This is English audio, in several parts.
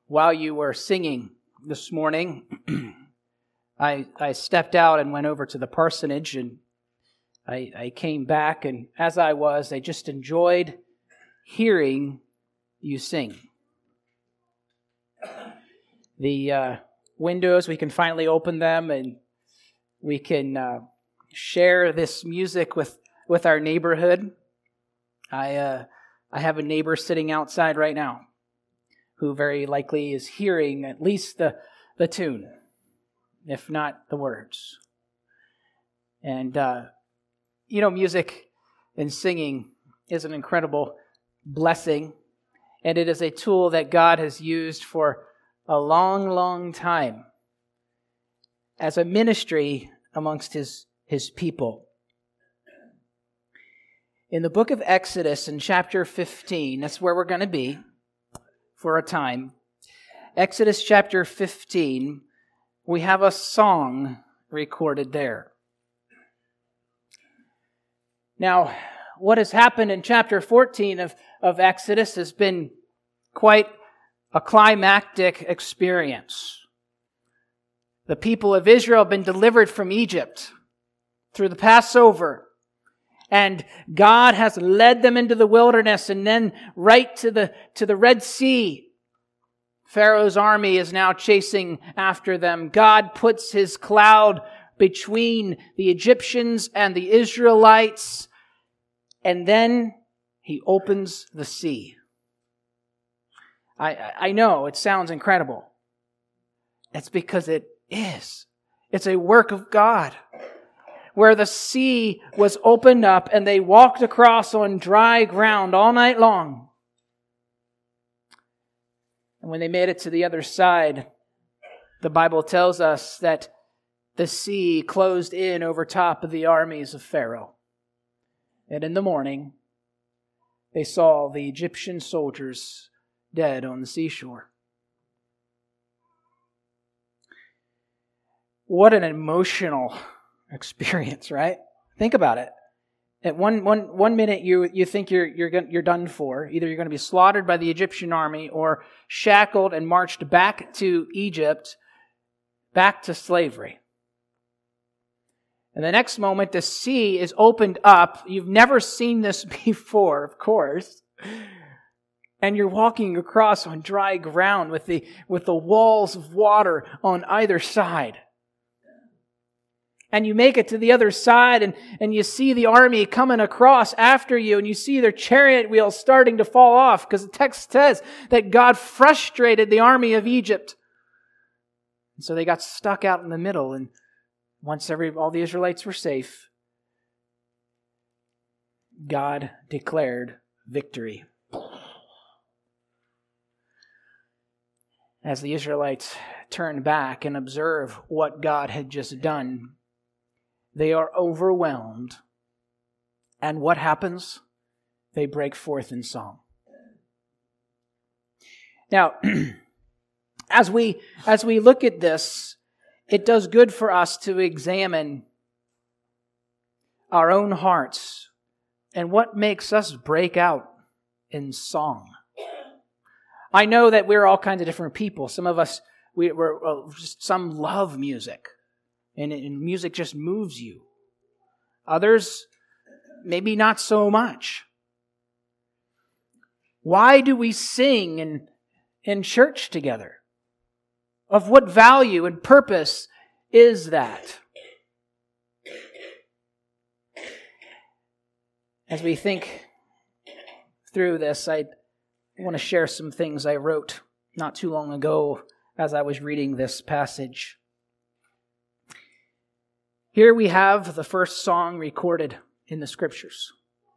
While you were singing this morning, I stepped out and went over to the parsonage, and I came back, and as I just enjoyed hearing you sing. The windows, we can finally open them, and we can share this music with our neighborhood. I have a neighbor sitting outside right now who very likely is hearing at least the tune, if not the words. And, music and singing is an incredible blessing, and it is a tool that God has used for a long, long time as a ministry amongst His people. In the book of Exodus, in chapter 15, that's where we're going to be for a time. Exodus chapter 15, we have a song recorded there. Now, what has happened in chapter 14 of Exodus has been quite a climactic experience. The people of Israel have been delivered from Egypt through the Passover. And God has led them into the wilderness and then right to the Red Sea. Pharaoh's army is now chasing after them. God puts His cloud between the Egyptians and the Israelites. And then He opens the sea. I know it sounds incredible. It's because it is. It's a work of God, where the sea was opened up and they walked across on dry ground all night long. And when they made it to the other side, the Bible tells us that the sea closed in over top of the armies of Pharaoh. And in the morning, they saw the Egyptian soldiers dead on the seashore. What an emotional experience, right? Think about it. At one minute you think you're done for. Either you're going to be slaughtered by the Egyptian army or shackled and marched back to Egypt, back to slavery. And the next moment the sea is opened up. You've never seen this before, of course. And you're walking across on dry ground with the walls of water on either side. And you make it to the other side and you see the army coming across after you, and you see their chariot wheels starting to fall off, because the text says that God frustrated the army of Egypt. And so they got stuck out in the middle, and once all the Israelites were safe, God declared victory. As the Israelites turn back and observe what God had just done, they are overwhelmed. And what happens? They break forth in song. Now, as we look at this, it does good for us to examine our own hearts and what makes us break out in song. I know that we're all kinds of different people. Some of us, some love music. And music just moves you. Others, maybe not so much. Why do we sing in church together? Of what value and purpose is that? As we think through this, I want to share some things I wrote not too long ago as I was reading this passage. Here we have the first song recorded in the Scriptures.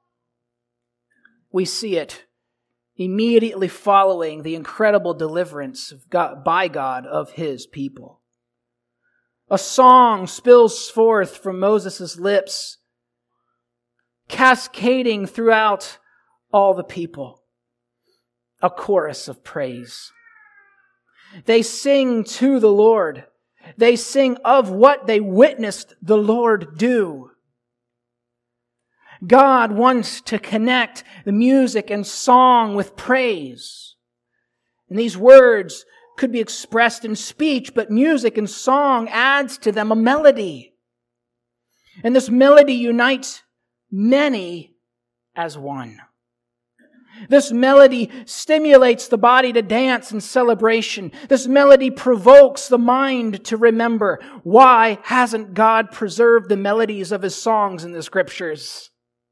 We see it immediately following the incredible deliverance by God of His people. A song spills forth from Moses' lips, cascading throughout all the people. A chorus of praise. They sing to the Lord. They sing of what they witnessed the Lord do. God wants to connect the music and song with praise. And these words could be expressed in speech, but music and song adds to them a melody. And this melody unites many as one. This melody stimulates the body to dance in celebration. This melody provokes the mind to remember. Why hasn't God preserved the melodies of His songs in the Scriptures?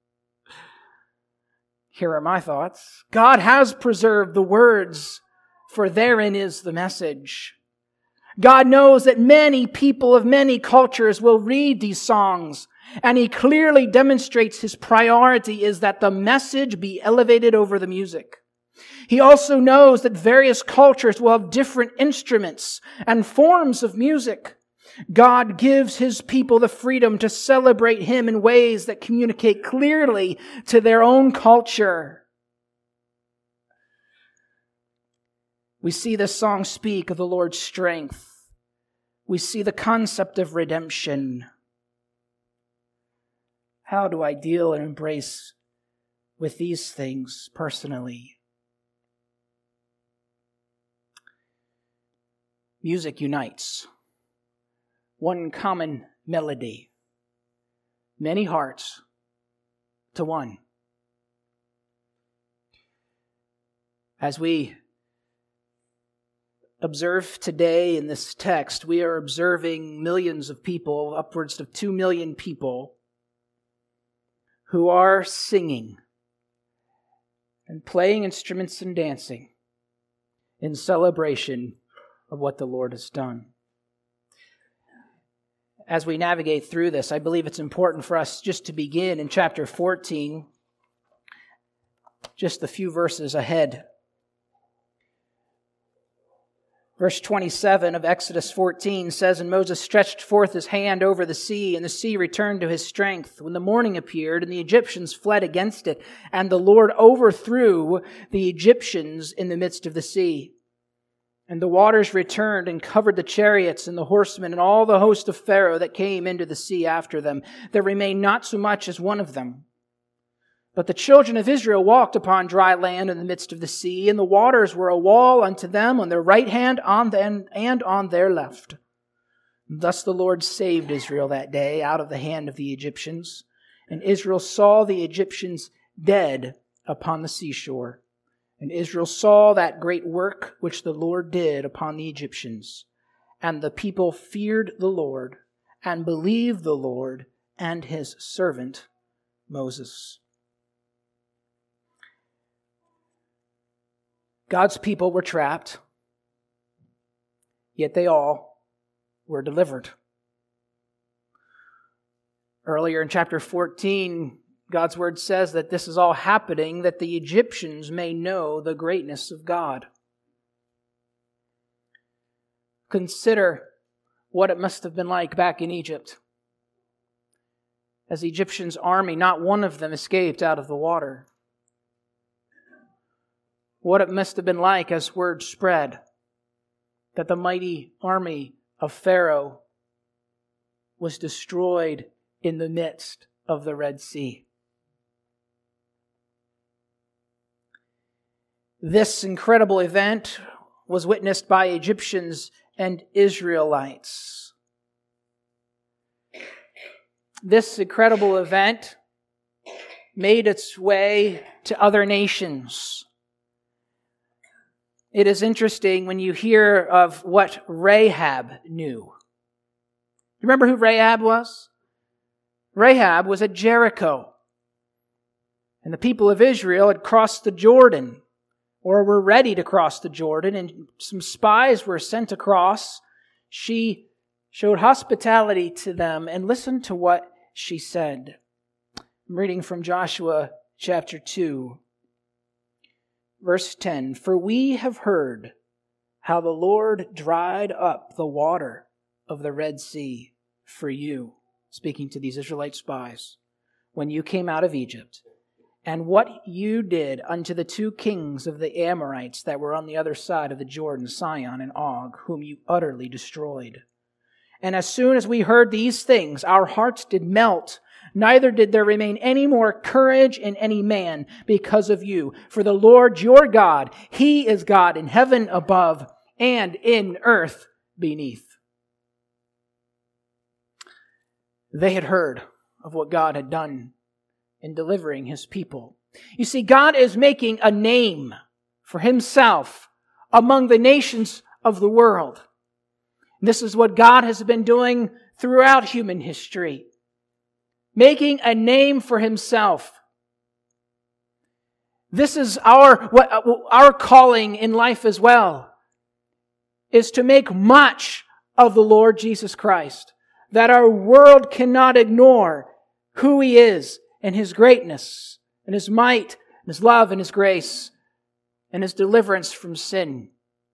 Here are my thoughts. God has preserved the words, for therein is the message. God knows that many people of many cultures will read these songs, and He clearly demonstrates His priority is that the message be elevated over the music. He also knows that various cultures will have different instruments and forms of music. God gives His people the freedom to celebrate Him in ways that communicate clearly to their own culture. We see this song speak of the Lord's strength. We see the concept of redemption. How do I deal and embrace with these things personally? Music unites. One common melody. Many hearts to one. As we observe today in this text, we are observing millions of people, upwards of 2 million people, who are singing and playing instruments and dancing in celebration of what the Lord has done. As we navigate through this, I believe it's important for us just to begin in chapter 14, just a few verses ahead. Verse 27 of Exodus 14 says, "And Moses stretched forth his hand over the sea, and the sea returned to his strength. When the morning appeared, and the Egyptians fled against it, and the Lord overthrew the Egyptians in the midst of the sea. And the waters returned and covered the chariots and the horsemen and all the host of Pharaoh that came into the sea after them. There remained not so much as one of them. But the children of Israel walked upon dry land in the midst of the sea, and the waters were a wall unto them on their right hand and on their left. Thus the Lord saved Israel that day out of the hand of the Egyptians. And Israel saw the Egyptians dead upon the seashore. And Israel saw that great work which the Lord did upon the Egyptians. And the people feared the Lord and believed the Lord and His servant Moses." God's people were trapped, yet they all were delivered. Earlier in chapter 14, God's word says that this is all happening that the Egyptians may know the greatness of God. Consider what it must have been like back in Egypt. As the Egyptians' army, not one of them escaped out of the water. What it must have been like as word spread that the mighty army of Pharaoh was destroyed in the midst of the Red Sea. This incredible event was witnessed by Egyptians and Israelites. This incredible event made its way to other nations. It is interesting when you hear of what Rahab knew. Remember who Rahab was? Rahab was at Jericho. And the people of Israel had crossed the Jordan, or were ready to cross the Jordan, and some spies were sent across. She showed hospitality to them, and listen to what she said. I'm reading from Joshua chapter 2. Verse 10, "For we have heard how the Lord dried up the water of the Red Sea for you," speaking to these Israelite spies, "when you came out of Egypt, and what you did unto the 2 kings of the Amorites that were on the other side of the Jordan, Sihon and Og, whom you utterly destroyed. And as soon as we heard these things, our hearts did melt, neither did there remain any more courage in any man because of you. For the Lord your God, He is God in heaven above and in earth beneath. They had heard of what God had done in delivering His people. You see, God is making a name for Himself among the nations of the world. This is what God has been doing throughout human history, making a name for Himself. This is our calling in life as well, is to make much of the Lord Jesus Christ, that our world cannot ignore who He is and His greatness and His might and His love and His grace and His deliverance from sin.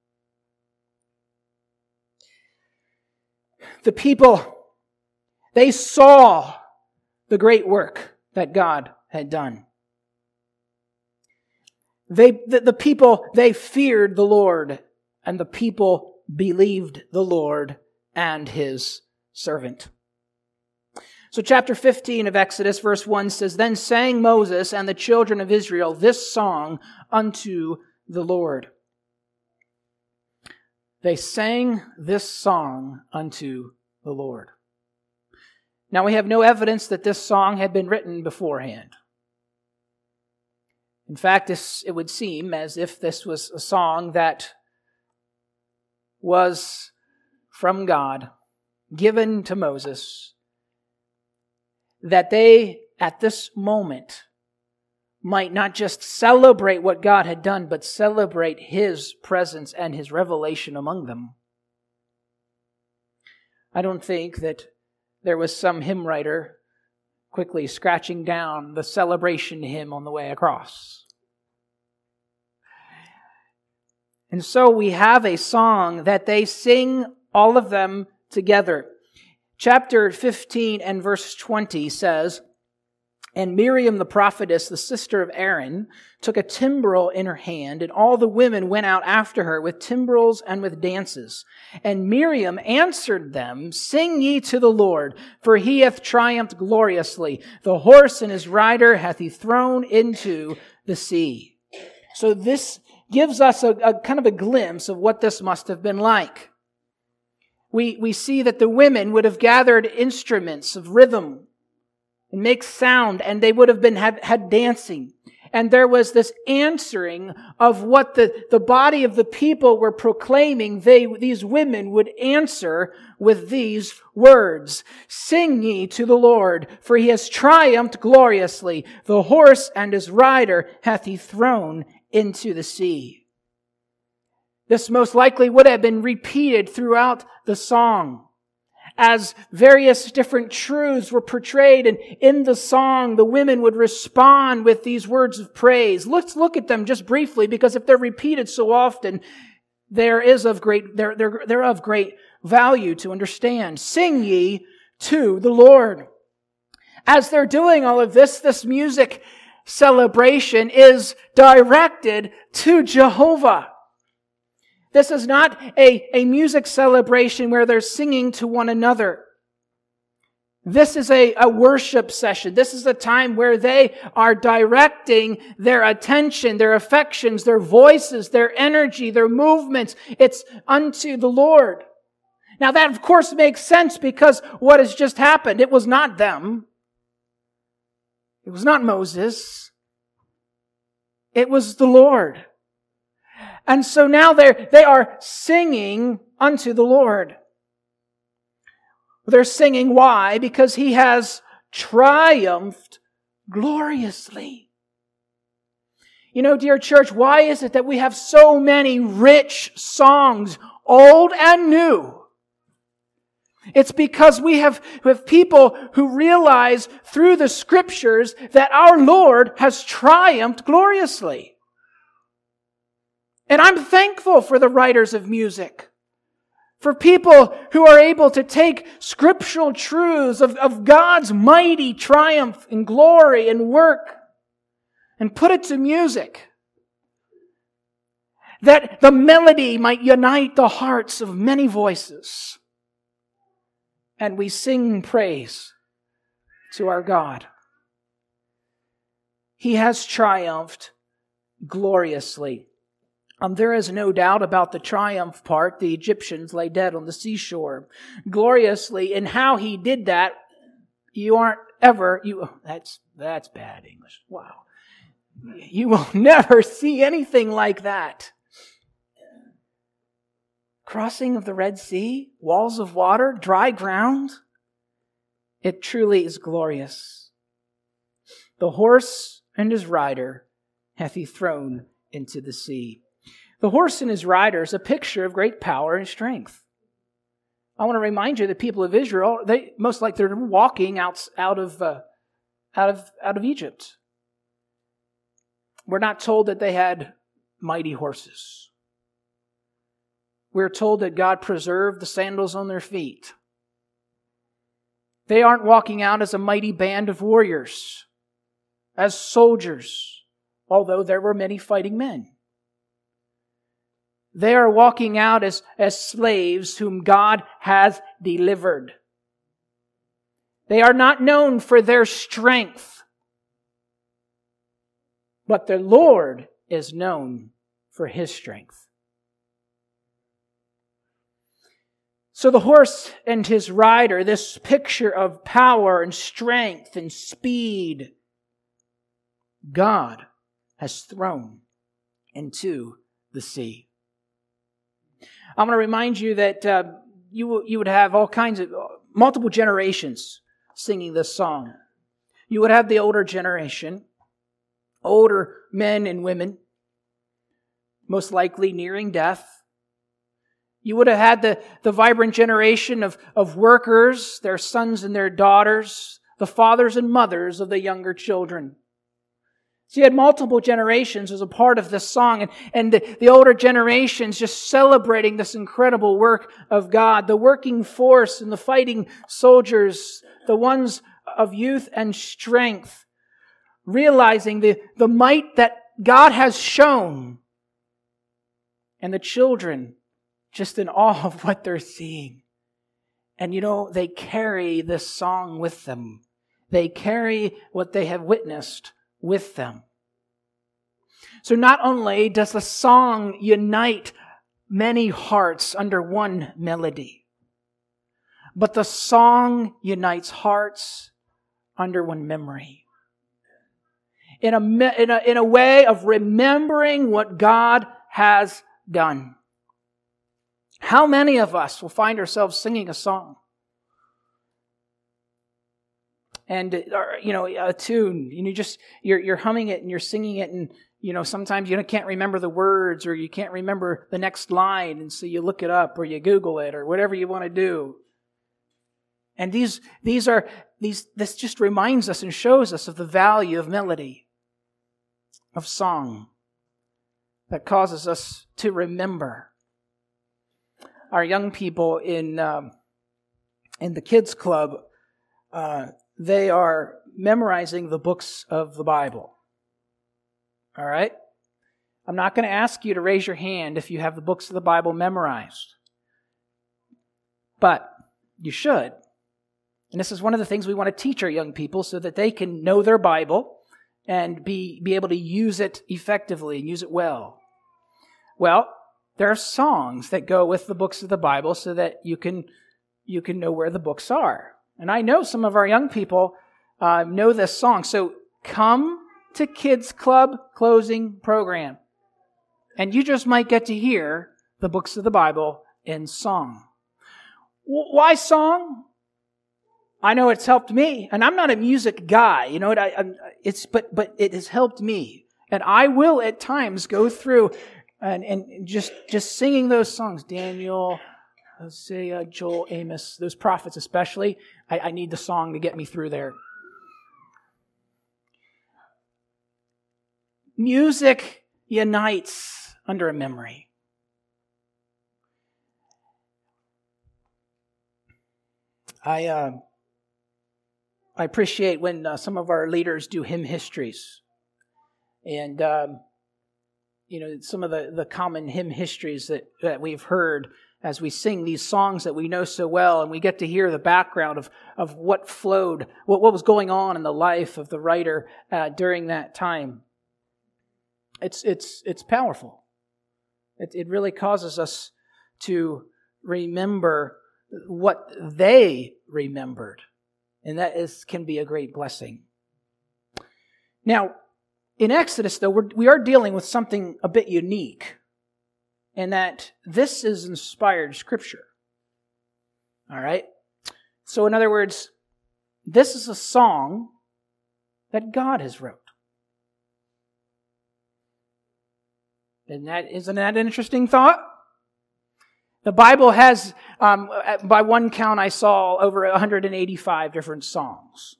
The people, they saw the great work that God had done. The people, they feared the Lord, and the people believed the Lord and His servant. So chapter 15 of Exodus, verse 1 says, "Then sang Moses and the children of Israel this song unto the Lord." They sang this song unto the Lord. Now we have no evidence that this song had been written beforehand. In fact, it would seem as if this was a song that was from God, given to Moses, that they, at this moment, might not just celebrate what God had done, but celebrate His presence and His revelation among them. I don't think that there was some hymn writer quickly scratching down the celebration hymn on the way across. And so we have a song that they sing, all of them together. Chapter 15 and verse 20 says, "And Miriam the prophetess, the sister of Aaron, took a timbrel in her hand, and all the women went out after her with timbrels and with dances. And Miriam answered them, Sing ye to the Lord, for He hath triumphed gloriously. The horse and his rider hath He thrown into the sea." So this gives us a kind of a glimpse of what this must have been like. We see that the women would have gathered instruments of rhythm and make sound, and they would have had dancing. And there was this answering of what the body of the people were proclaiming. These women would answer with these words, "Sing ye to the Lord, for He has triumphed gloriously. The horse and his rider hath He thrown into the sea." This most likely would have been repeated throughout the song, as various different truths were portrayed, and in the song, the women would respond with these words of praise. Let's look at them just briefly, because if they're repeated so often, they're of great value to understand. "Sing ye to the Lord." As they're doing all of this music celebration is directed to Jehovah. This is not a music celebration where they're singing to one another. This is a worship session. This is a time where they are directing their attention, their affections, their voices, their energy, their movements. It's unto the Lord. Now that of course makes sense, because what has just happened, it was not them. It was not Moses. It was the Lord. And so now they are singing unto the Lord. They're singing why? Because He has triumphed gloriously. You know, dear church, why is it that we have so many rich songs, old and new? It's because we have people who realize through the Scriptures that our Lord has triumphed gloriously. And I'm thankful for the writers of music, for people who are able to take scriptural truths of God's mighty triumph and glory and work and put it to music, that the melody might unite the hearts of many voices, and we sing praise to our God. He has triumphed gloriously. There is no doubt about the triumph part. The Egyptians lay dead on the seashore gloriously. And how he did that, that's bad English. Wow. You will never see anything like that. Crossing of the Red Sea, walls of water, dry ground. It truly is glorious. The horse and his rider hath he thrown into the sea. The horse and his rider is a picture of great power and strength. I want to remind you, the people of Israel, they most like they're walking out of Egypt. We're not told that they had mighty horses. We're told that God preserved the sandals on their feet. They aren't walking out as a mighty band of warriors, as soldiers, although there were many fighting men. They are walking out as slaves whom God has delivered. They are not known for their strength, but the Lord is known for His strength. So the horse and his rider, this picture of power and strength and speed, God has thrown into the sea. I'm going to remind you that you would have all kinds of multiple generations singing this song. You would have the older generation, older men and women, most likely nearing death. You would have had the vibrant generation of workers, their sons and their daughters, the fathers and mothers of the younger children. So you had multiple generations as a part of this song, and the older generations just celebrating this incredible work of God, the working force and the fighting soldiers, the ones of youth and strength, realizing the might that God has shown, and the children just in awe of what they're seeing. And they carry this song with them. They carry what they have witnessed with them. So not only does the song unite many hearts under one melody, but the song unites hearts under one memory. In a way of remembering what God has done. How many of us will find ourselves singing a song? And, a tune, you're humming it and you're singing it, and, sometimes you can't remember the words, or you can't remember the next line, and so you look it up or you Google it or whatever you want to do. And this just reminds us and shows us of the value of melody, of song, that causes us to remember. Our young people in the kids club, they are memorizing the books of the Bible. All right? I'm not going to ask you to raise your hand if you have the books of the Bible memorized. But you should. And this is one of the things we want to teach our young people so that they can know their Bible and be able to use it effectively and use it well. Well, there are songs that go with the books of the Bible so that you can know where the books are. And I know some of our young people know this song. So come to Kids Club closing program, and you just might get to hear the books of the Bible in song. Why song? I know it's helped me, and I'm not a music guy. But it has helped me, and I will at times go through and just singing those songs. Daniel, Hosea, Joel, Amos, those prophets especially. I need the song to get me through there. Music unites under a memory. I appreciate when some of our leaders do hymn histories. And, some of the common hymn histories that we've heard as we sing these songs that we know so well, and we get to hear the background of what flowed, what was going on in the life of the writer during that time. It's powerful. It really causes us to remember what they remembered. And that can be a great blessing. Now, in Exodus, though, we are dealing with something a bit unique, in that this is inspired Scripture. All right? So, in other words, this is a song that God has wrote. Isn't that an interesting thought? The Bible has, by one count, I saw over 185 different songs.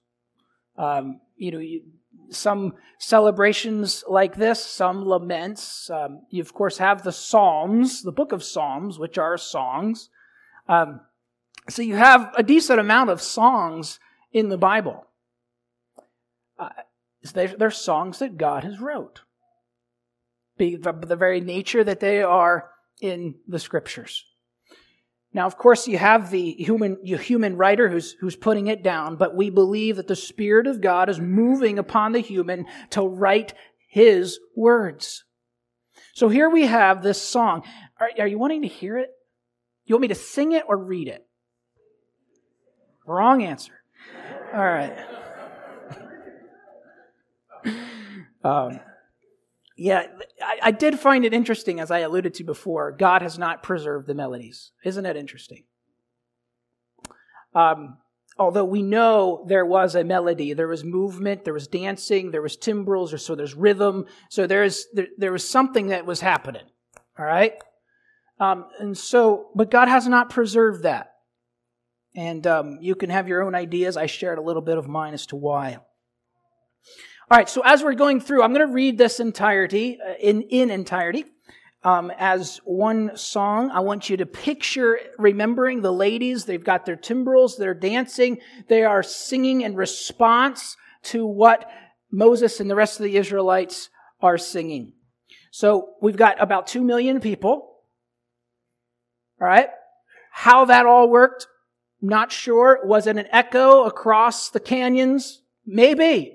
Some celebrations like this, some laments. You, of course, have the Psalms, the book of Psalms, which are songs. So you have a decent amount of songs in the Bible. They're songs that God has wrote. The very nature that they are in the Scriptures. Now, of course, you have the human writer who's putting it down, but we believe that the Spirit of God is moving upon the human to write His words. So here we have this song. Are you wanting to hear it? You want me to sing it or read it? Wrong answer. All right. Yeah, I did find it interesting, as I alluded to before. God has not preserved the melodies. Isn't that interesting? Although we know there was a melody, there was movement, there was dancing, there was timbrels, so there's rhythm. So there was something that was happening. All right? But God has not preserved that. And you can have your own ideas. I shared a little bit of mine as to why. All right, so as we're going through, I'm going to read this entirety, in entirety, as one song. I want you to picture remembering the ladies. They've got their timbrels, they're dancing, they are singing in response to what Moses and the rest of the Israelites are singing. So we've got about 2 million people. All right, how that all worked, not sure. Was it an echo across the canyons? Maybe.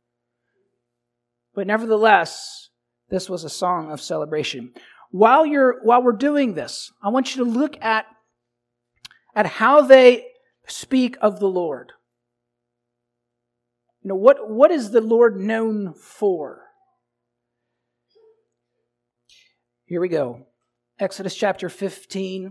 But nevertheless, this was a song of celebration. While we're doing this, I want you to look at how they speak of the Lord. You know, what is the Lord known for? Here we go. Exodus chapter 15.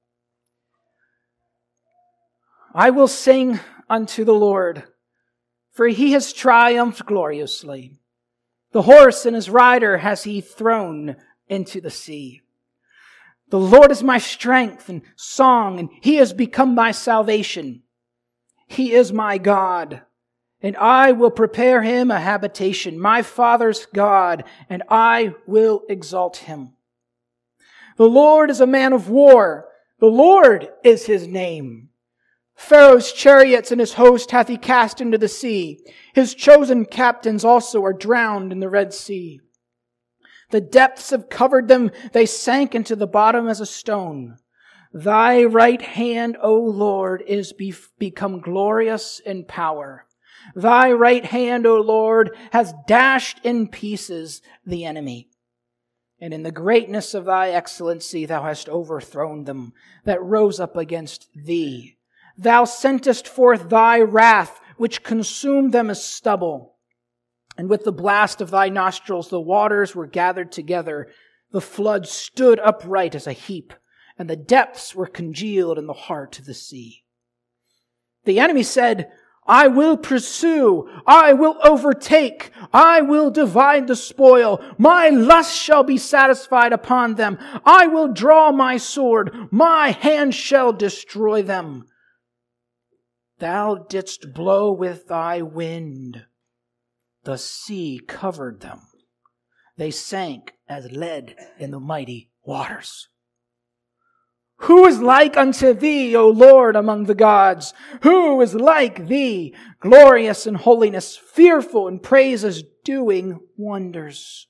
I will sing unto the Lord, for He has triumphed gloriously. The horse and his rider has He thrown into the sea. The Lord is my strength and song, and He has become my salvation. He is my God, and I will prepare Him a habitation, my Father's God, and I will exalt Him. The Lord is a man of war. The Lord is His name. Pharaoh's chariots and his host hath He cast into the sea. His chosen captains also are drowned in the Red Sea. The depths have covered them. They sank into the bottom as a stone. Thy right hand, O Lord, is become glorious in power. Thy right hand, O Lord, has dashed in pieces the enemy. And in the greatness of Thy excellency Thou hast overthrown them that rose up against Thee. Thou sentest forth Thy wrath, which consumed them as stubble. And with the blast of Thy nostrils the waters were gathered together. The flood stood upright as a heap, and the depths were congealed in the heart of the sea. The enemy said, I will pursue, I will overtake, I will divide the spoil. My lust shall be satisfied upon them. I will draw my sword, my hand shall destroy them. Thou didst blow with Thy wind. The sea covered them. They sank as lead in the mighty waters. Who is like unto Thee, O Lord, among the gods? Who is like Thee, glorious in holiness, fearful in praises, doing wonders?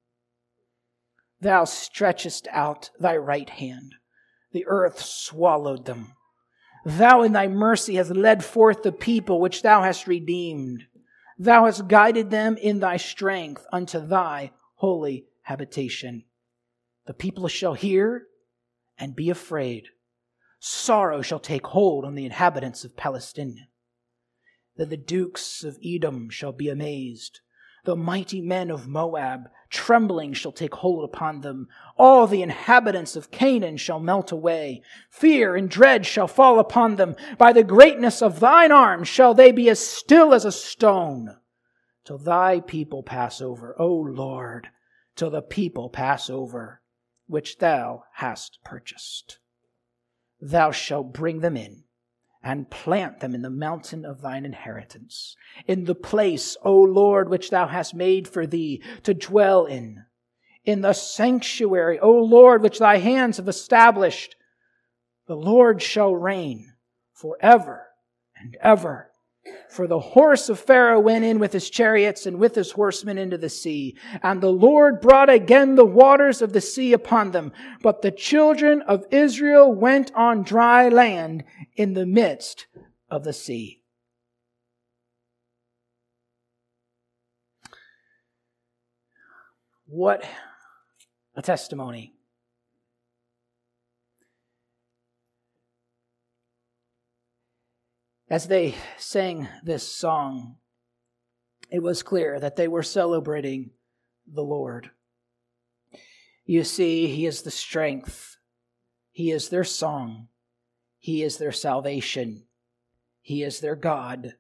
Thou stretchest out Thy right hand. The earth swallowed them. Thou in Thy mercy hast led forth the people which Thou hast redeemed. Thou hast guided them in Thy strength unto Thy holy habitation. The people shall hear and be afraid. Sorrow shall take hold on the inhabitants of Palestine. Then the dukes of Edom shall be amazed. The mighty men of Moab, trembling, shall take hold upon them. All the inhabitants of Canaan shall melt away. Fear and dread shall fall upon them. By the greatness of thine arm shall they be as still as a stone, till thy people pass over, O Lord, till the people pass over, which thou hast purchased. Thou shalt bring them in, and plant them in the mountain of thine inheritance, in the place, O Lord, which thou hast made for thee to dwell in the sanctuary, O Lord, which thy hands have established. The Lord shall reign forever and ever. For the horse of Pharaoh went in with his chariots and with his horsemen into the sea. And the Lord brought again the waters of the sea upon them. But the children of Israel went on dry land in the midst of the sea. What a testimony. As they sang this song, it was clear that they were celebrating the Lord. You see, He is the strength. He is their song. He is their salvation. He is their God.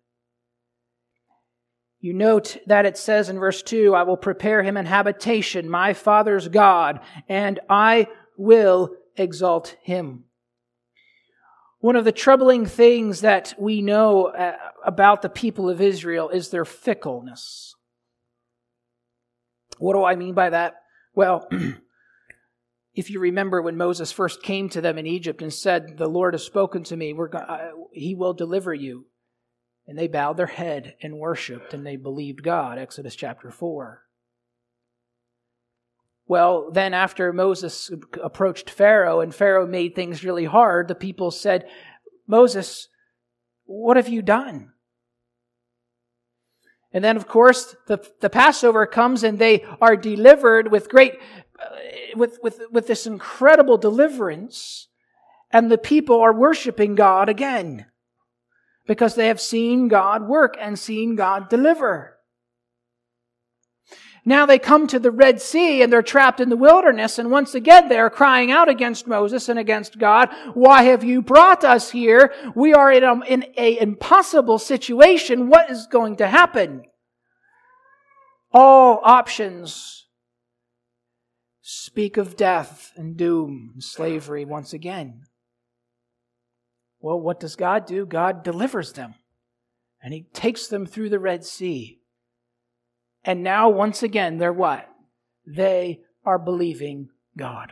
You note that it says in verse 2, I will prepare him an habitation, my Father's God, and I will exalt him. One of the troubling things that we know about the people of Israel is their fickleness. What do I mean by that? Well, if you remember when Moses first came to them in Egypt and said, the Lord has spoken to me, He will deliver you. And they bowed their head and worshiped and they believed God, Exodus chapter 4. Well, then after Moses approached Pharaoh and Pharaoh made things really hard, the people said, Moses, what have you done? And then, of course, the Passover comes and they are delivered with with this incredible deliverance. And the people are worshiping God again because they have seen God work and seen God deliver. Now they come to the Red Sea and they're trapped in the wilderness, and once again they are crying out against Moses and against God. Why have you brought us here? We are in an impossible situation. What is going to happen? All options speak of death and doom and slavery once again. Well, what does God do? God delivers them, and He takes them through the Red Sea. And now, once again, they're what? They are believing God.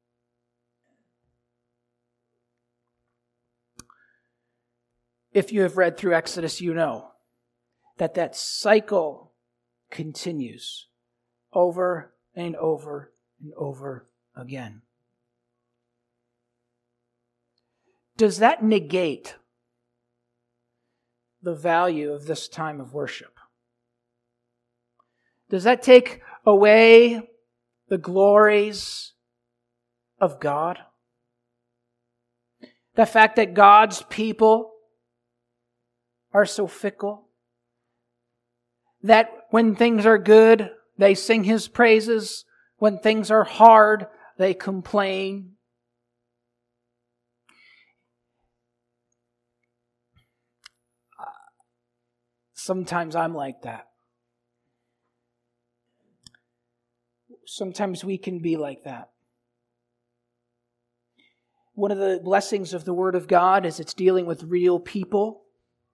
If you have read through Exodus, you know that cycle continues over and over and over again. Does that negate the value of this time of worship? Does that take away the glories of God? The fact that God's people are so fickle? That when things are good, they sing His praises. When things are hard, they complain. Sometimes I'm like that. Sometimes we can be like that. One of the blessings of the Word of God is it's dealing with real people.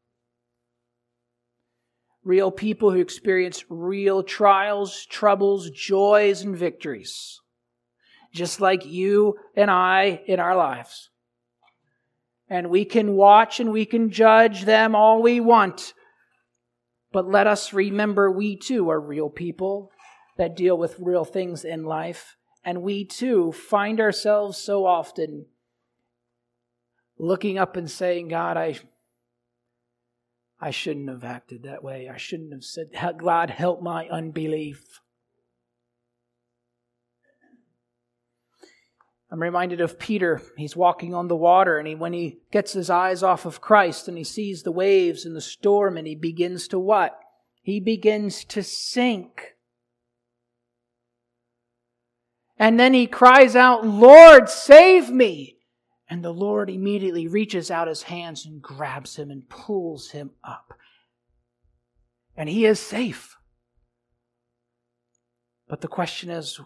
Real people who experience real trials, troubles, joys, and victories. Just like you and I in our lives. And we can watch and we can judge them all we want. But let us remember we too are real people that deal with real things in life. And we too find ourselves so often looking up and saying, God, I shouldn't have acted that way. I shouldn't have said, God, help my unbelief. I'm reminded of Peter. He's walking on the water, and when he gets his eyes off of Christ and he sees the waves and the storm, and he begins to what? He begins to sink. And then he cries out, "Lord, save me!" And the Lord immediately reaches out his hands and grabs him and pulls him up. And he is safe. But the question is,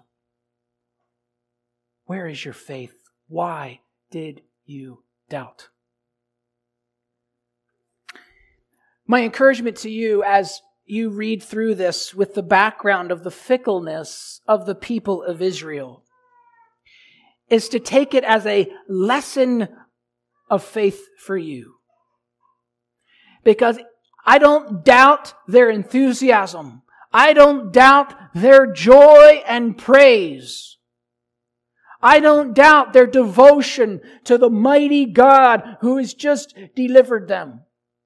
where is your faith? Why did you doubt? My encouragement to you as you read through this with the background of the fickleness of the people of Israel is to take it as a lesson of faith for you. Because I don't doubt their enthusiasm. I don't doubt their joy and praise. I don't doubt their devotion to the mighty God who has just delivered them.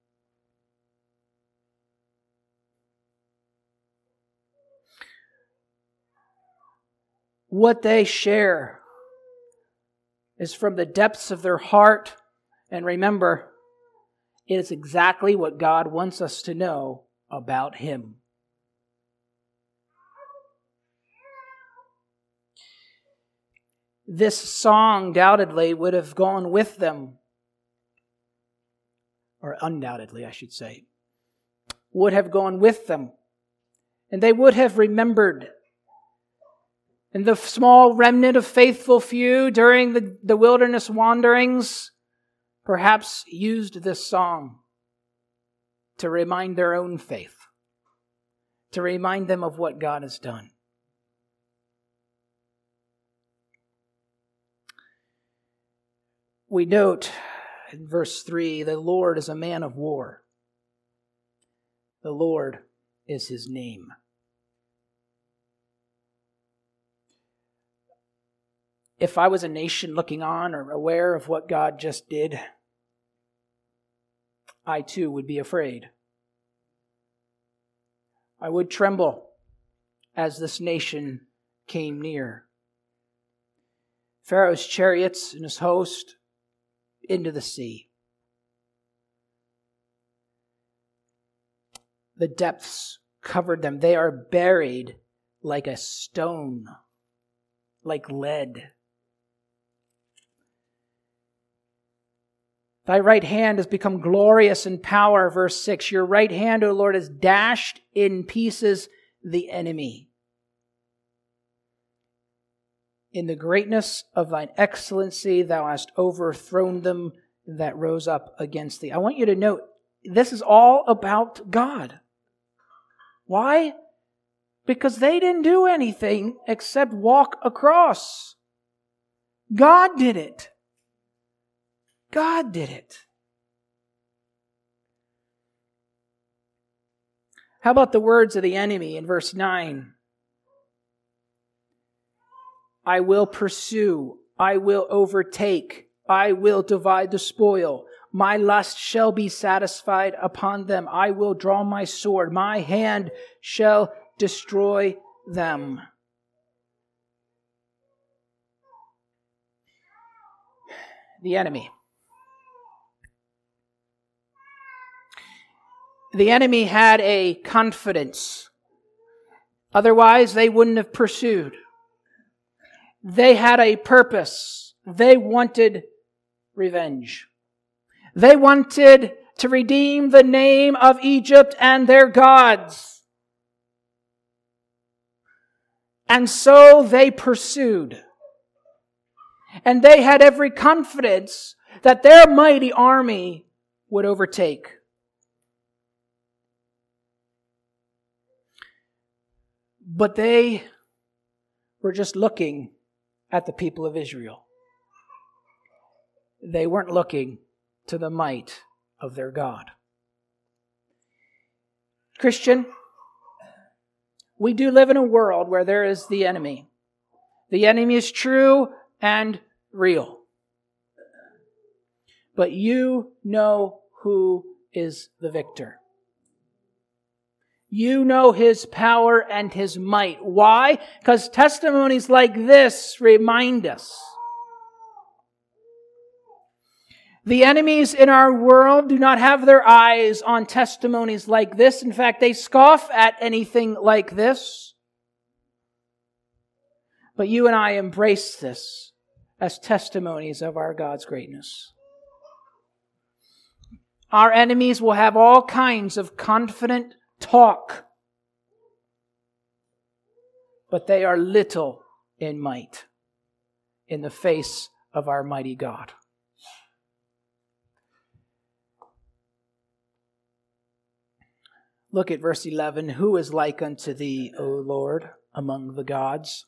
What they share is from the depths of their heart. And remember, it is exactly what God wants us to know about Him. This song undoubtedly would have gone with them, or undoubtedly, I should say, would have gone with them. And they would have remembered. And the small remnant of faithful few during the wilderness wanderings perhaps used this song to remind their own faith, to remind them of what God has done. We note in verse 3, the Lord is a man of war. The Lord is His name. If I was a nation looking on or aware of what God just did, I too would be afraid. I would tremble as this nation came near. Pharaoh's chariots and his host into the sea. The depths covered them. They are buried like a stone, like lead. Thy right hand has become glorious in power, verse 6. Your right hand, O Lord, has dashed in pieces the enemy. In the greatness of thine excellency, thou hast overthrown them that rose up against thee. I want you to note, this is all about God. Why? Because they didn't do anything except walk across. God did it. God did it. How about the words of the enemy in verse 9? I will pursue, I will overtake, I will divide the spoil. My lust shall be satisfied upon them. I will draw my sword, my hand shall destroy them. The enemy. The enemy had a confidence. Otherwise, they wouldn't have pursued. They had a purpose. They wanted revenge. They wanted to redeem the name of Egypt and their gods. And so they pursued. And they had every confidence that their mighty army would overtake. But they were just looking at the people of Israel. They weren't looking to the might of their God. Christian, we do live in a world where there is the enemy. The enemy is true and real. But you know who is the victor. You know His power and His might. Why? Because testimonies like this remind us The enemies in our world do not have their eyes on testimonies like this. In fact, they scoff at anything like this. But you and I embrace this as testimonies of our God's greatness. Our enemies will have all kinds of confident talk, but they are little in might in the face of our mighty God. Look at verse 11. Who is like unto thee, O Lord, among the gods?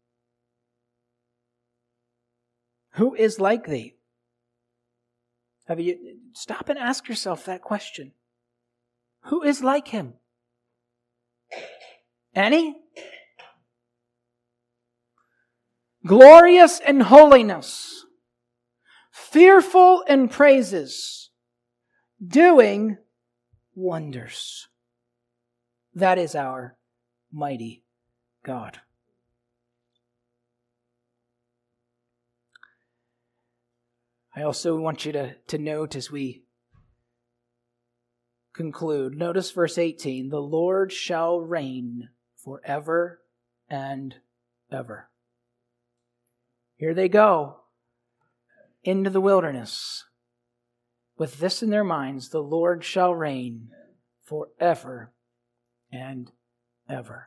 Who is like thee? Have you stop and ask yourself that question? Who is like him? Any? Glorious in holiness, fearful in praises, doing wonders. That is our mighty God. I also want you to note as we conclude, notice verse 18, the Lord shall reign forever and ever. Here they go into the wilderness with this in their minds, the Lord shall reign forever and ever.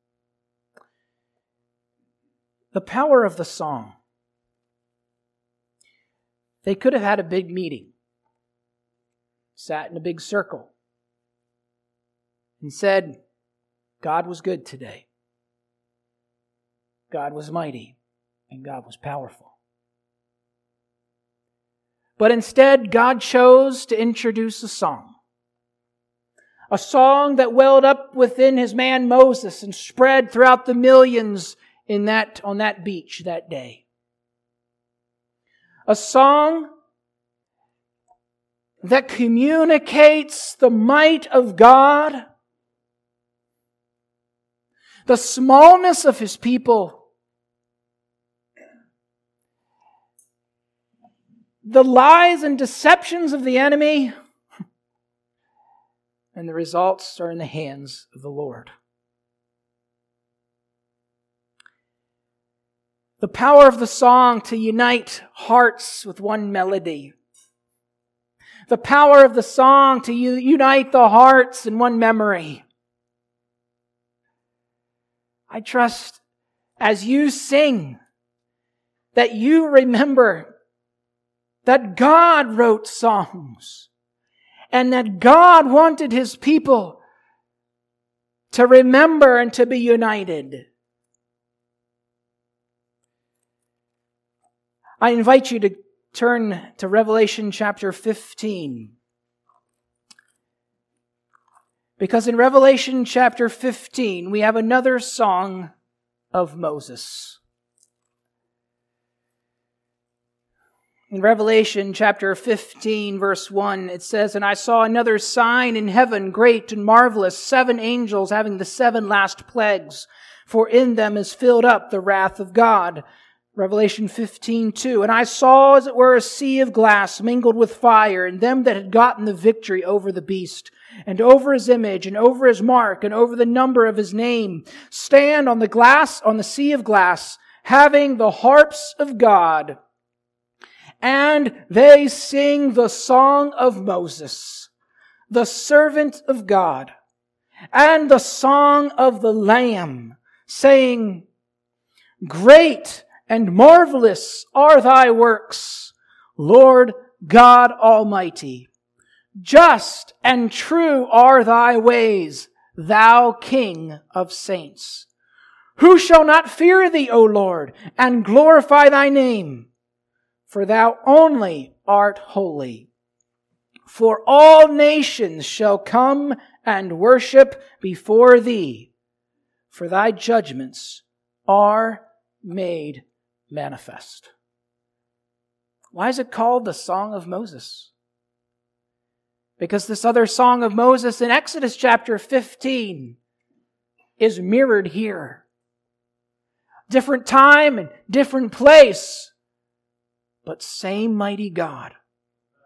The power of the song. They could have had a big meeting, sat in a big circle, and said, God was good today. God was mighty, and God was powerful. But instead, God chose to introduce a song that welled up within his man Moses and spread throughout the millions on that beach that day. A song that communicates the might of God, the smallness of his people, the lies and deceptions of the enemy, and the results are in the hands of the Lord. The power of the song to unite hearts with one melody. The power of the song to unite the hearts in one memory. I trust as you sing that you remember that God wrote songs and that God wanted his people to remember and to be united. I invite you to turn to Revelation chapter 15. Because in Revelation chapter 15, we have another song of Moses. In Revelation chapter 15, verse 1, it says, And I saw another sign in heaven, great and marvelous, 7 angels having the 7 last plagues, for in them is filled up the wrath of God. Revelation 15:2. And I saw, as it were, a sea of glass mingled with fire, and them that had gotten the victory over the beast, and over his image, and over his mark, and over the number of his name, stand on the sea of glass, having the harps of God. And they sing the song of Moses, the servant of God, and the song of the Lamb, saying, Great and marvelous are thy works, Lord God Almighty. Just and true are thy ways, thou King of saints. Who shall not fear thee, O Lord, and glorify thy name? For thou only art holy. For all nations shall come and worship before thee, for thy judgments are made manifest. Why is it called the Song of Moses? Because this other Song of Moses in Exodus chapter 15 is mirrored here. Different time and different place, but same mighty God,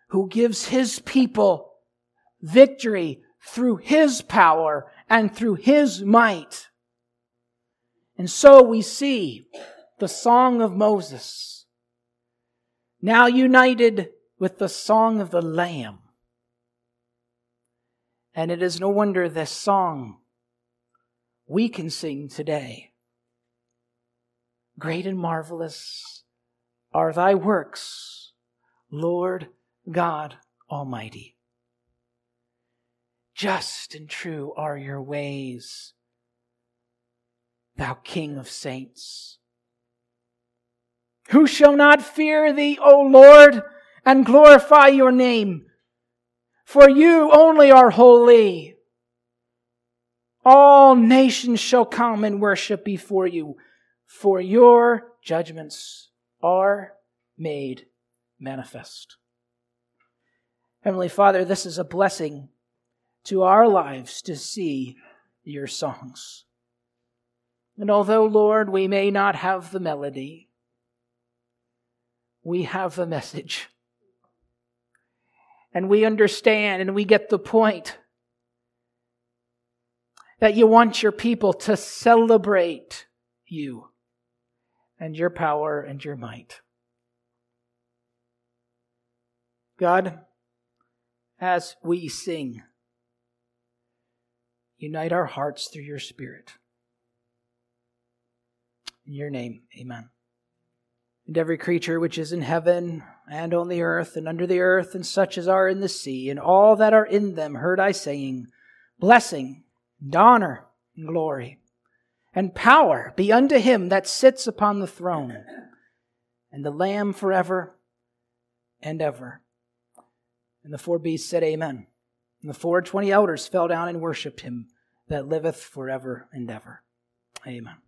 who gives his people victory through his power and through his might. And so we see the song of Moses, now united with the song of the Lamb. And it is no wonder this song we can sing today. Great and marvelous are thy works, Lord God Almighty. Just and true are your ways, thou King of saints. Who shall not fear thee, O Lord, and glorify your name? For you only are holy. All nations shall come and worship before you, for your judgments are made manifest. Heavenly Father, this is a blessing to our lives to see your songs. And although, Lord, we may not have the melody, we have the message. And we understand and we get the point that you want your people to celebrate you and your power and your might. God, as we sing, unite our hearts through your Spirit. In your name, amen. And every creature which is in heaven and on the earth and under the earth and such as are in the sea and all that are in them heard I saying, blessing and honor and glory and power be unto him that sits upon the throne and the Lamb forever and ever. And the 4 beasts said amen. And the 24 elders fell down and worshipped him that liveth forever and ever. Amen.